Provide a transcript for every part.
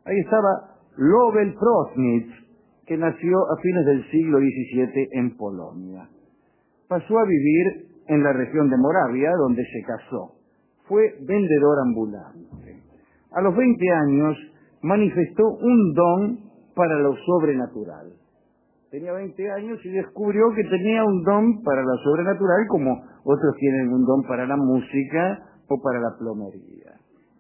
Ahí estaba Lovell Prośnitz, que nació a fines del siglo XVII en Polonia. Pasó a vivir en la región de Moravia, donde se casó. Fue vendedor ambulante. A los 20 años manifestó un don para lo sobrenatural. Tenía 20 años y descubrió que tenía un don para lo sobrenatural, como otros tienen un don para la música o para la plomería.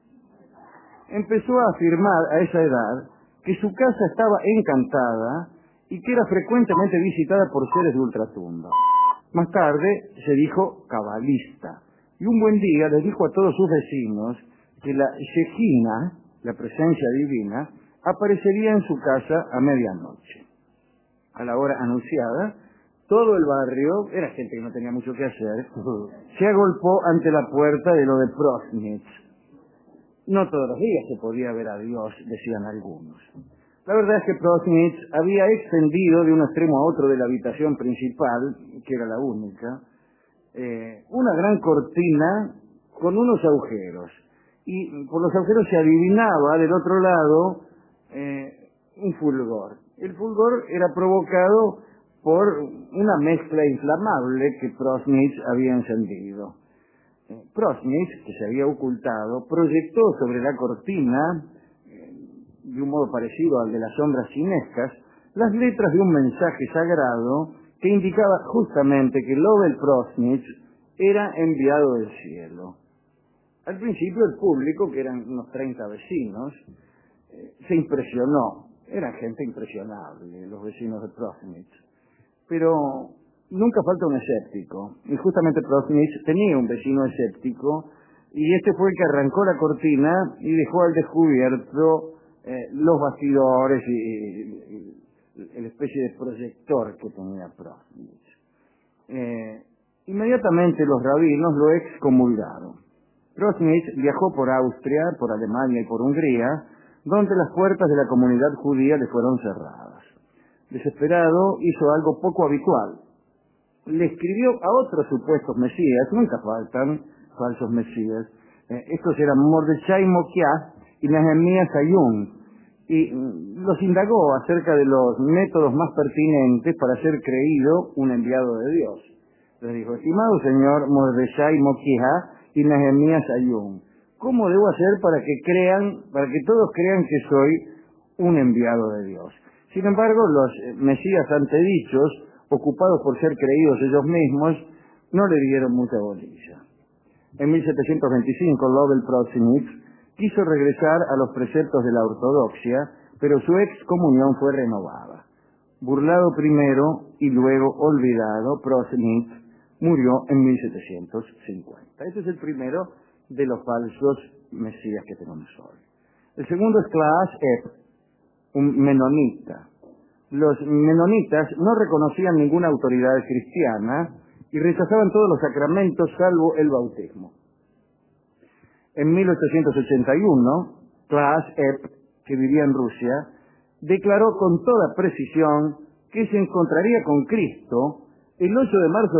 Empezó a afirmar a esa edad que su casa estaba encantada y que era frecuentemente visitada por seres de ultratumba. Más tarde se dijo cabalista, y un buen día les dijo a todos sus vecinos que la Shejina, la presencia divina, aparecería en su casa a medianoche. A la hora anunciada, todo el barrio, era gente que no tenía mucho que hacer, se agolpó ante la puerta de lo de Prośnitz. No todos los días se podía ver a Dios, decían algunos. La verdad es que Prośnitz había extendido de un extremo a otro de la habitación principal, que era la única, una gran cortina con unos agujeros. Y por los agujeros se adivinaba del otro lado un fulgor. El fulgor era provocado por una mezcla inflamable que Prośnitz había encendido. Prośnitz, que se había ocultado, proyectó sobre la cortina, de un modo parecido al de las sombras chinescas, las letras de un mensaje sagrado que indicaba justamente que Lovell Prośnitz era enviado del cielo. Al principio el público, que eran unos 30 vecinos, se impresionó. Eran gente impresionable, los vecinos de Prośnitz. Pero nunca falta un escéptico. Y justamente Prośnitz tenía un vecino escéptico, y este fue el que arrancó la cortina y dejó al descubierto los bastidores y la especie de proyector que tenía Prośnitz. Inmediatamente los rabinos lo excomulgaron. Prośnitz viajó por Austria, por Alemania y por Hungría, donde las puertas de la comunidad judía le fueron cerradas. Desesperado, hizo algo poco habitual. Le escribió a otros supuestos mesías, nunca faltan falsos mesías. Estos eran Mordechai Mokiah y Nehemías Ayun, y los indagó acerca de los métodos más pertinentes para ser creído un enviado de Dios. Les dijo: estimado señor Mordechai Mokiah y Nehemías Ayun, ¿cómo debo hacer para que todos crean que soy un enviado de Dios? Sin embargo, los mesías antedichos, ocupados por ser creídos ellos mismos, no le dieron mucha bolilla. En 1725, Lovell Prośnitz quiso regresar a los preceptos de la ortodoxia, pero su excomunión fue renovada. Burlado primero y luego olvidado, Prośnitz murió en 1750. Este es el primero de los falsos mesías que tenemos hoy. El segundo es Klaas Epp, un menonita. Los menonitas no reconocían ninguna autoridad cristiana y rechazaban todos los sacramentos salvo el bautismo. En 1881, Klaas Epp, que vivía en Rusia, declaró con toda precisión que se encontraría con Cristo el 8 de marzo de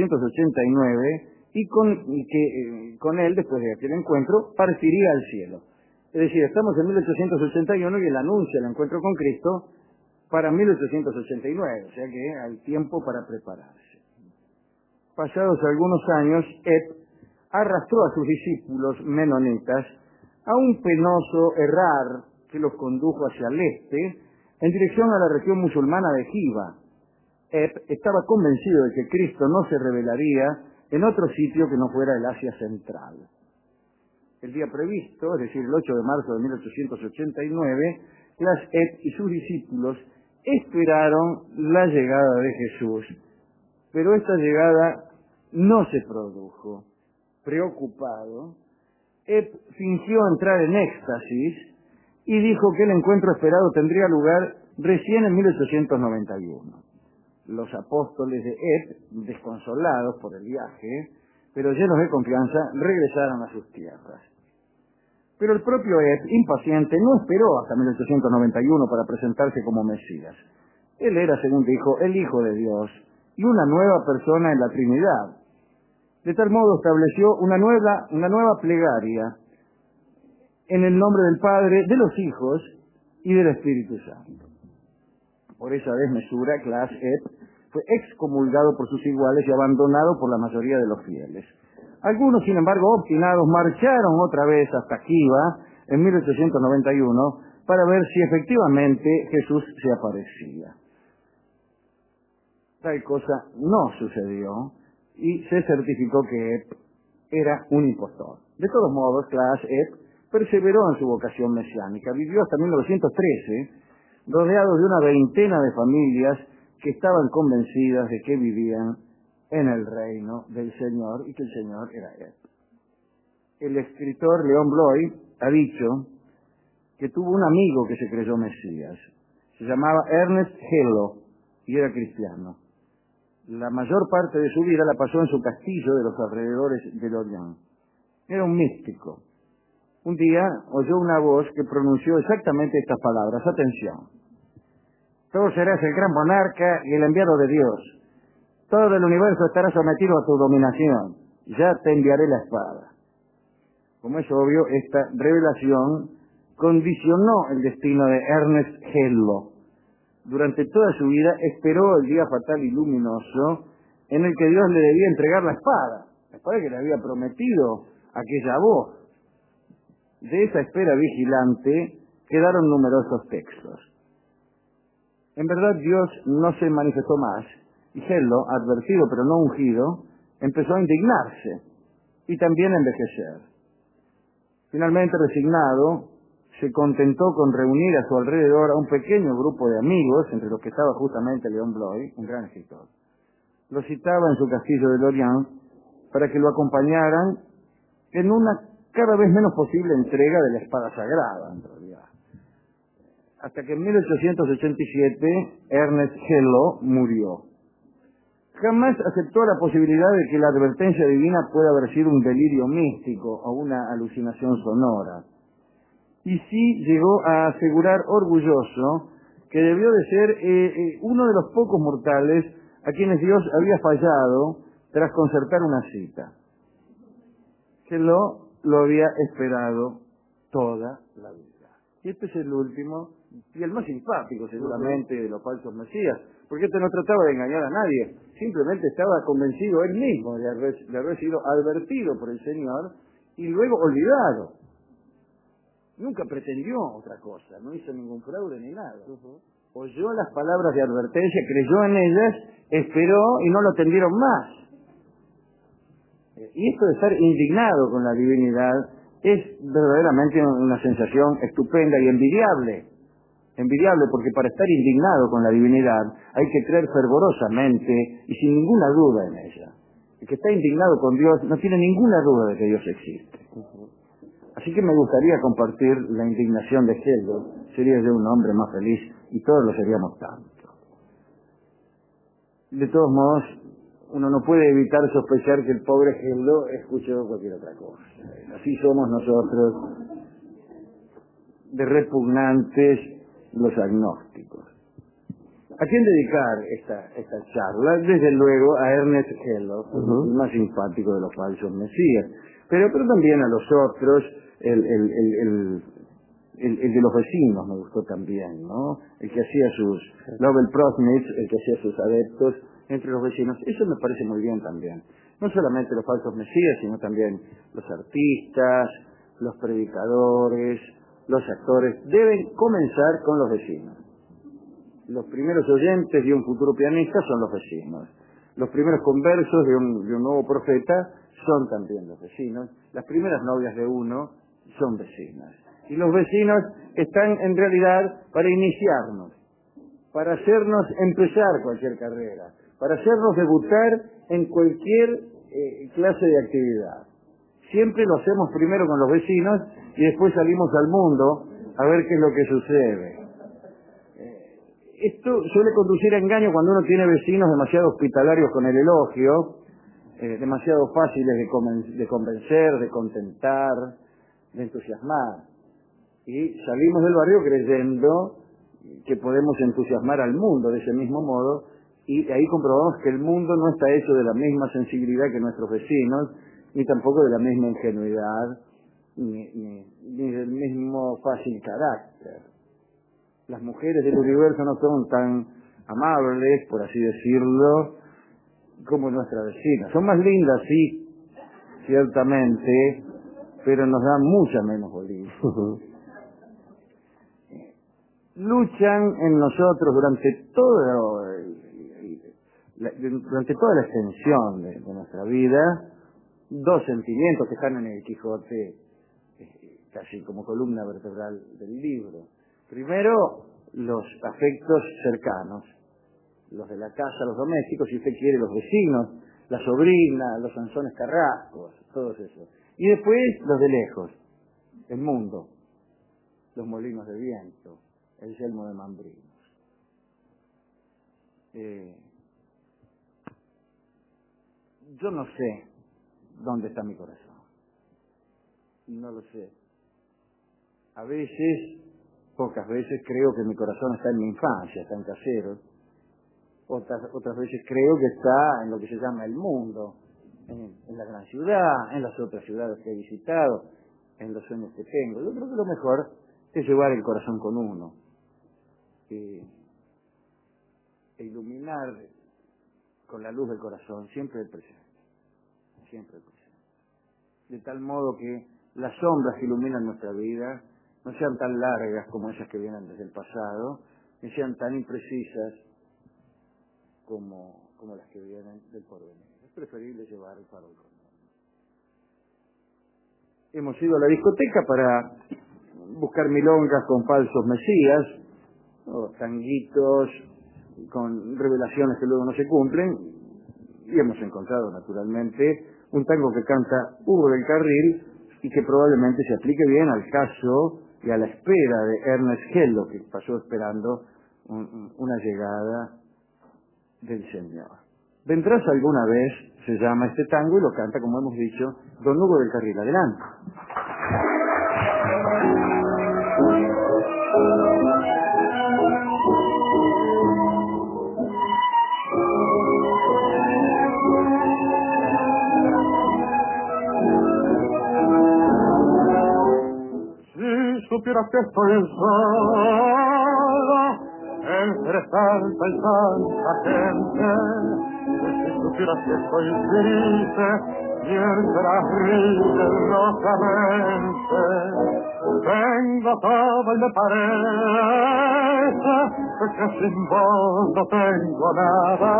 1889 y que con él, después de aquel encuentro, partiría al cielo. Es decir, estamos en 1881 y él anuncia el encuentro con Cristo para 1889, o sea que hay tiempo para prepararse. Pasados algunos años, Epp arrastró a sus discípulos menonitas a un penoso errar que los condujo hacia el este, en dirección a la región musulmana de Jiva. Epp estaba convencido de que Cristo no se revelaría en otro sitio que no fuera el Asia Central. El día previsto, es decir, el 8 de marzo de 1889, Klaas Epp y sus discípulos esperaron la llegada de Jesús, pero esta llegada no se produjo. Preocupado, Epp fingió entrar en éxtasis y dijo que el encuentro esperado tendría lugar recién en 1891. Los apóstoles de Epp, desconsolados por el viaje, pero llenos de confianza, regresaron a sus tierras. Pero el propio Epp, impaciente, no esperó hasta 1891 para presentarse como Mesías. Él era, según dijo, el Hijo de Dios y una nueva persona en la Trinidad. De tal modo estableció una nueva plegaria en el nombre del Padre, de los hijos y del Espíritu Santo. Por esa desmesura, Claas Ep fue excomulgado por sus iguales y abandonado por la mayoría de los fieles. Algunos, sin embargo, obstinados, marcharon otra vez hasta Khiva en 1891 para ver si efectivamente Jesús se aparecía. Tal cosa no sucedió y se certificó que Ep era un impostor. De todos modos, Claas Ep perseveró en su vocación mesiánica. Vivió hasta 1913, rodeado de una veintena de familias que estaban convencidas de que vivían en el reino del Señor y que el Señor era Él. El escritor León Bloy ha dicho que tuvo un amigo que se creyó Mesías. Se llamaba Ernest Hello y era cristiano. La mayor parte de su vida la pasó en su castillo de los alrededores de Lorient. Era un místico. Un día oyó una voz que pronunció exactamente estas palabras. Atención. Tú serás el gran monarca y el enviado de Dios. Todo el universo estará sometido a tu dominación. Ya te enviaré la espada. Como es obvio, esta revelación condicionó el destino de Ernest Hello. Durante toda su vida esperó el día fatal y luminoso en el que Dios le debía entregar la espada que le había prometido aquella voz. De esa espera vigilante quedaron numerosos textos. En verdad Dios no se manifestó más, y Hello, advertido pero no ungido, empezó a indignarse y también a envejecer. Finalmente, resignado, se contentó con reunir a su alrededor a un pequeño grupo de amigos, entre los que estaba justamente León Bloy, un gran escritor. Lo citaba en su castillo de Lorient para que lo acompañaran en una cada vez menos posible entrega de la espada sagrada, en realidad. Hasta que en 1887 Ernest Hello murió. Jamás aceptó la posibilidad de que la advertencia divina pueda haber sido un delirio místico o una alucinación sonora. Y sí llegó a asegurar orgulloso que debió de ser uno de los pocos mortales a quienes Dios había fallado tras concertar una cita. Hello lo había esperado toda la vida. Y este es el último y el más simpático seguramente de los falsos mesías, porque este no trataba de engañar a nadie, simplemente estaba convencido él mismo de haber sido advertido por el Señor y luego olvidado. Nunca pretendió otra cosa, no hizo ningún fraude ni nada. Oyó las palabras de advertencia, creyó en ellas, esperó y no lo tendieron más. Y esto de estar indignado con la divinidad es verdaderamente una sensación estupenda y envidiable. Envidiable porque para estar indignado con la divinidad hay que creer fervorosamente y sin ninguna duda en ella. El que está indignado con Dios no tiene ninguna duda de que Dios existe. Así que me gustaría compartir la indignación de Hello. Sería yo un hombre más feliz y todos lo seríamos tanto. De todos modos, uno no puede evitar sospechar que el pobre Hello escuchó cualquier otra cosa. Así somos nosotros de repugnantes los agnósticos. ¿A quién dedicar esta charla? Desde luego a Ernest Hello, el más simpático de los falsos mesías, pero también a los otros, el de los vecinos me gustó también, ¿no? El que hacía sus Nobel Prosnitz, el que hacía sus adeptos entre los vecinos. Eso me parece muy bien también. No solamente los falsos mesías, sino también los artistas, los predicadores, los actores. Deben comenzar con los vecinos. Los primeros oyentes de un futuro pianista son los vecinos. Los primeros conversos de un nuevo profeta son también los vecinos. Las primeras novias de uno son vecinas. Y los vecinos están en realidad para iniciarnos, para hacernos empezar cualquier carrera, para hacernos debutar en cualquier clase de actividad. Siempre lo hacemos primero con los vecinos y después salimos al mundo a ver qué es lo que sucede. Esto suele conducir a engaño cuando uno tiene vecinos demasiado hospitalarios con el elogio, demasiado fáciles de convencer, de contentar, de entusiasmar. Y salimos del barrio creyendo que podemos entusiasmar al mundo de ese mismo modo, y ahí comprobamos que el mundo no está hecho de la misma sensibilidad que nuestros vecinos, ni tampoco de la misma ingenuidad, ni del mismo fácil carácter. Las mujeres del universo no son tan amables, por así decirlo, como nuestra vecina. Son más lindas, sí, ciertamente, pero nos dan mucha menos bolilla. Luchan en nosotros durante toda la extensión de nuestra vida dos sentimientos que están en el Quijote casi como columna vertebral del libro. Primero, los afectos cercanos, los de la casa, los domésticos, si usted quiere, los vecinos, la sobrina, los Sansones Carrascos, todos esos. Y después los de lejos, el mundo, los molinos de viento, el yelmo de Mambrinos. Yo no sé dónde está mi corazón. No lo sé. A veces, pocas veces, creo que mi corazón está en mi infancia, está en Caseros. Otras veces creo que está en lo que se llama el mundo, en la gran ciudad, en las otras ciudades que he visitado, en los sueños que tengo. Yo creo que lo mejor es llevar el corazón con uno e iluminar con la luz del corazón siempre el presente, siempre el presente. De tal modo que las sombras que iluminan nuestra vida no sean tan largas como esas que vienen desde el pasado, ni sean tan imprecisas como las que vienen del porvenir. Es preferible llevar el farol con uno. Hemos ido a la discoteca para buscar milongas con falsos mesías, o tanguitos con revelaciones que luego no se cumplen, y hemos encontrado naturalmente un tango que canta Hugo del Carril y que probablemente se aplique bien al caso y a la espera de Ernest Hello, que pasó esperando una llegada del Señor. ¿Vendrás alguna vez? Se llama este tango y lo canta, como hemos dicho, don Hugo del Carril. Adelante. Si supieras que estoy solo entre tanta y tanta gente, si supieras que estoy triste mientras ríes locamente, tengo todo y me parece que sin vos no tengo nada.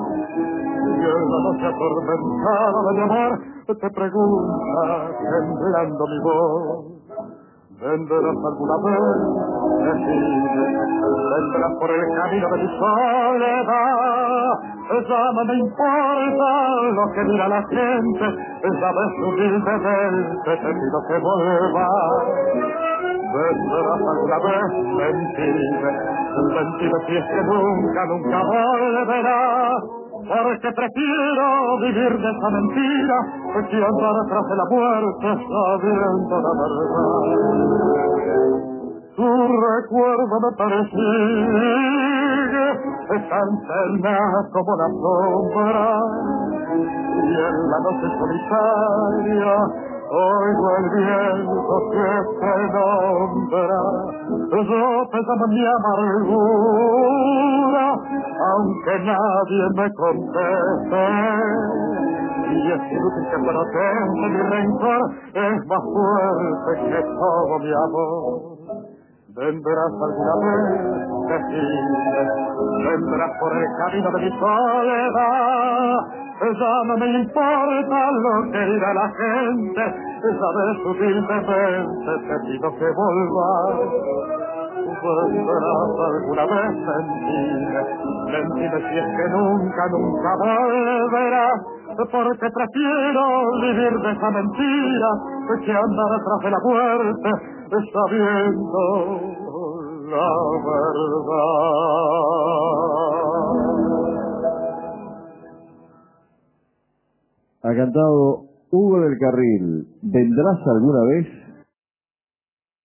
Y en la noche atormentada de mi amor te pregunta temblando mi voz: ¿vendrás alguna vez? Decime, vendrás por el camino de mi soledad. Ya no me importa lo que dirá la gente, sabes humildemente te pido que vuelvas. ¿Vendrás alguna vez? Mentime si es que nunca volverás. Porque prefiero vivir de esa mentira que andar atrás de la muerte sabiendo la verdad. Tu recuerdo me persigue, es tan tenaz como la sombra, y en la noche solitaria oigo el viento que te nombra. Yo te llamo mi amargura, aunque nadie me conteste, y es inútil que proteste, mi rencor es más fuerte que todo mi amor. ¿Vendrás alguna vez? Decime, vendrás por el camino de mi soledad. Ya no me importa lo que dirá la gente, sabes humildemente te pido que vuelvas. ¿Vendrás alguna vez? Mentime si es que nunca volverás, porque prefiero vivir de esa mentira que andar atrás de la muerte sabiendo la verdad. Ha cantado Hugo del Carril, ¿vendrás alguna vez?